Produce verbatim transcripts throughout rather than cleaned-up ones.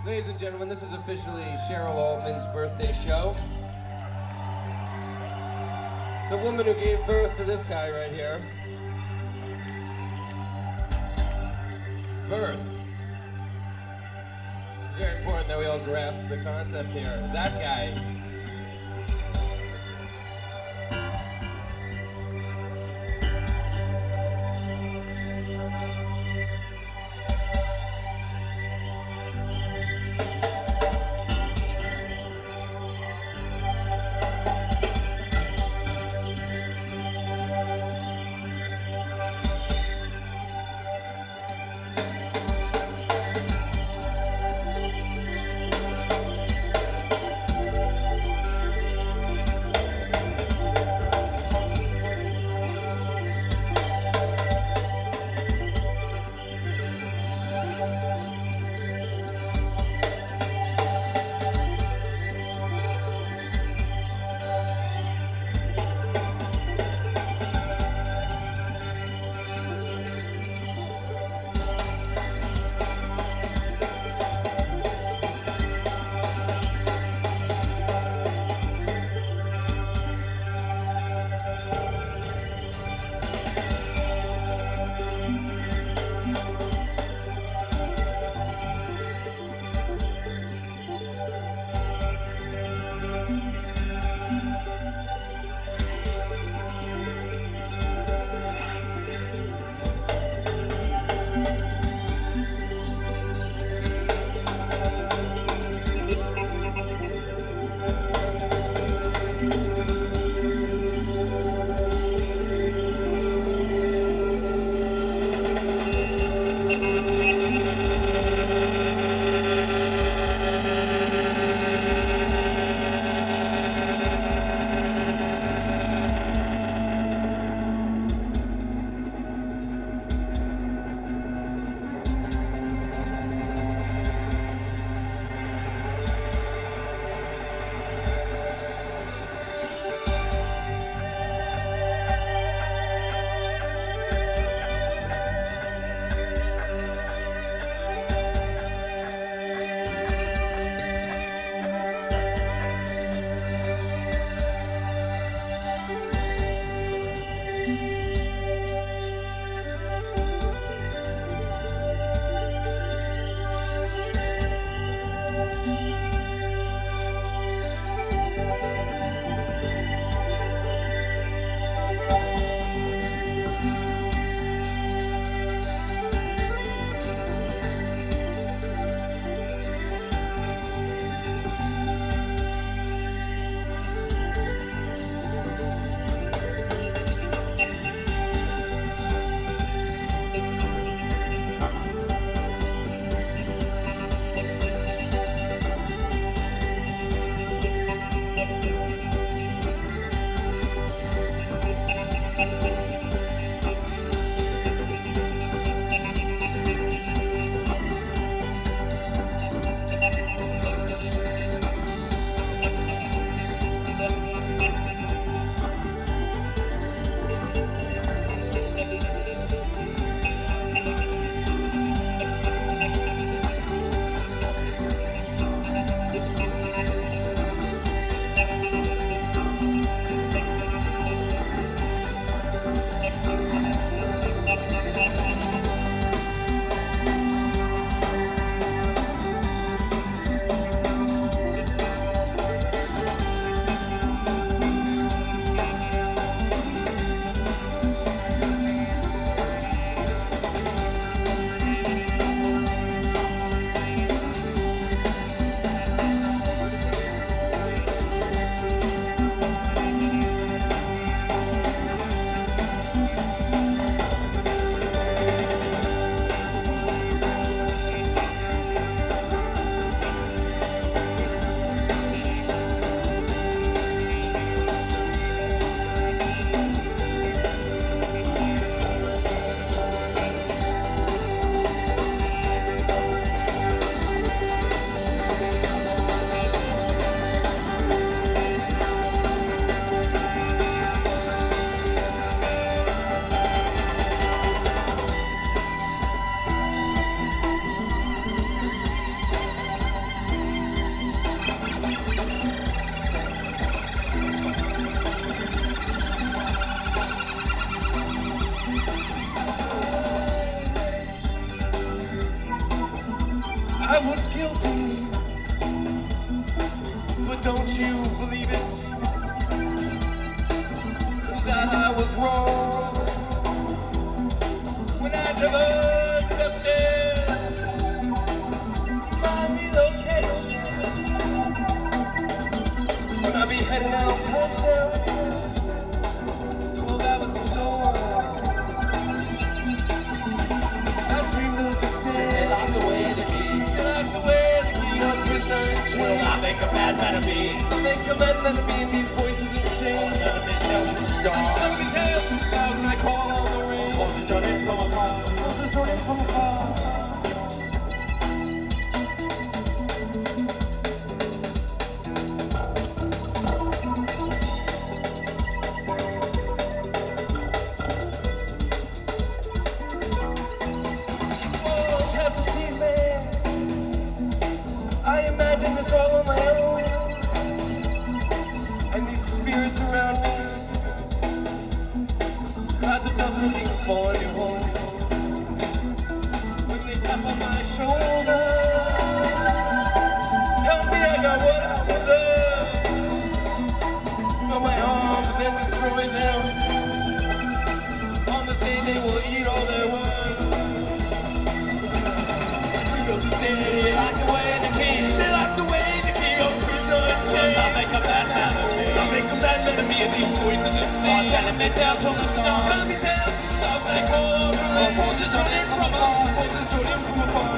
Ladies and gentlemen, this is officially Cheryl Altman's birthday show. The woman who gave birth to this guy right here. Birth. It's very important that we all grasp the concept here. That guy. I was guilty, but don't you believe it, that I was wrong when I never accepted my relocation. When I be heading out past them, well, that was the door. I dreamed of this day. They locked away the key. They locked away the key. I'm prisoner in chains. Will I make a bad man of me? I make a bad man of me, and these voices insane. None of me tales from the stars. None of me tales from the stars, and I call on the rain. Voices drawn in from afar. Voices drawn in from afar. It's all on my own, and these spirits around me, God, it doesn't even fall anymore. When they tap on my shoulder, tell me I got what I deserve. Fill my arms and destroy them. On this day they will eat all their work. And you know this day they locked away the keys. They locked away. I'll make a bad man of me. I'll make a bad man of me, and these voices insane. Oh, telling me tales from the stars. Telling me tales from the stars, and I call over. Oh, voices drawn in from afar. Voices drawn in from afar.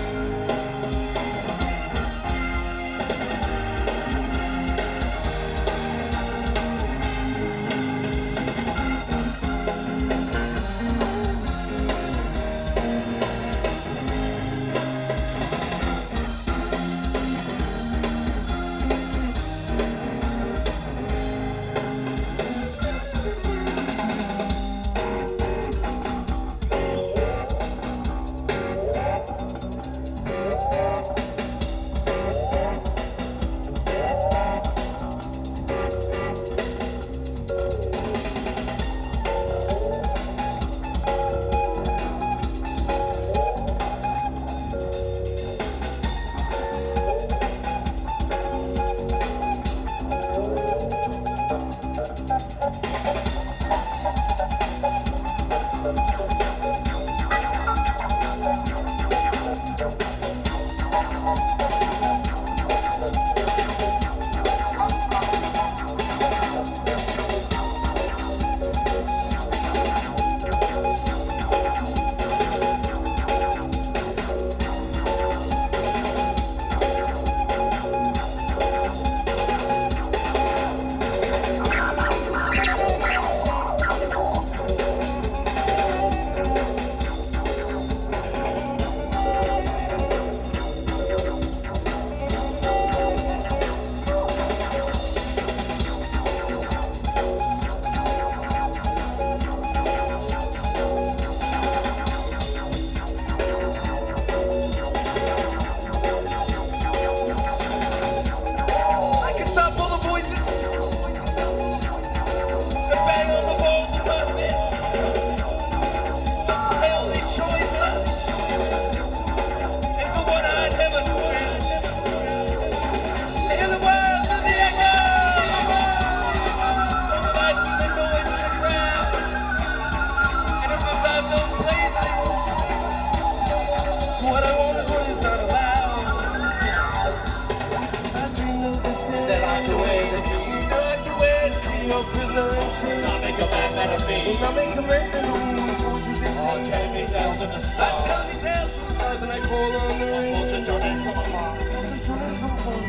Prisoner in chains. I'll make a bad man of me. I'll make a bad man of me. Voices insane. Oh, telling me tales from the stars. I tell me tales from the stars, and I call on the rain. Voices drawn in from afar. Voices drawn in from afar.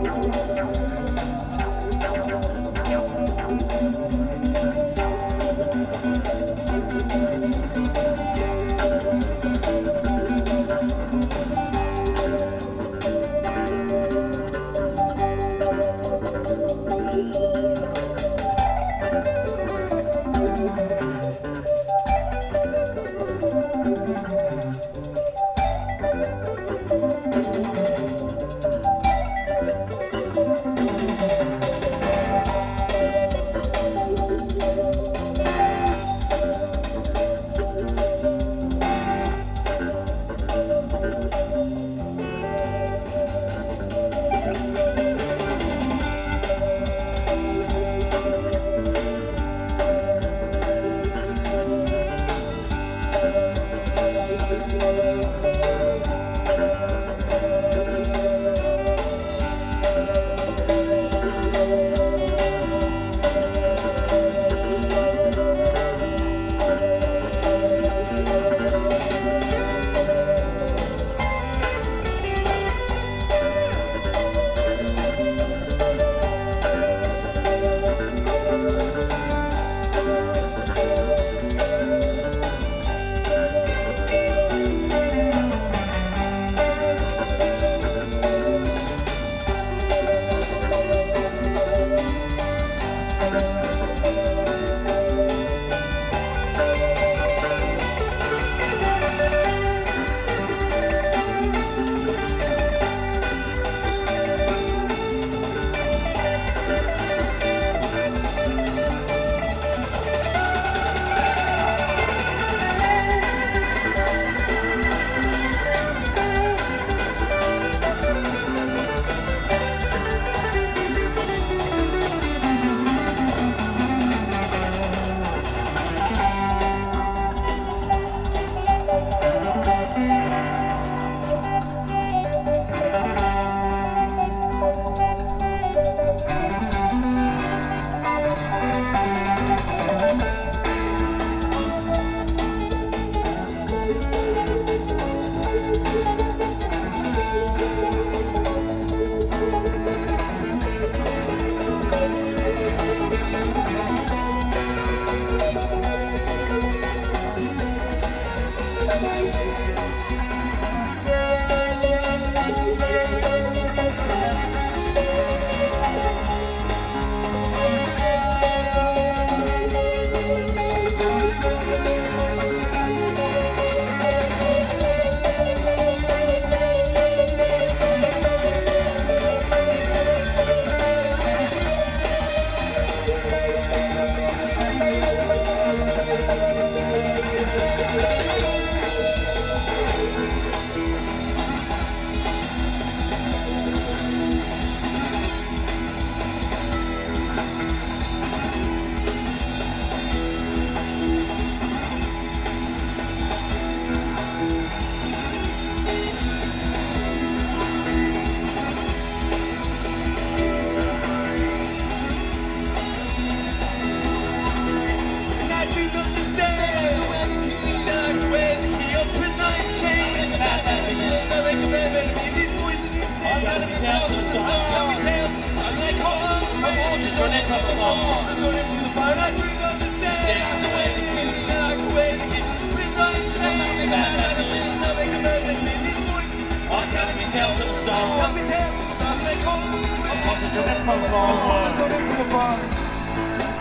Tell me, tell me,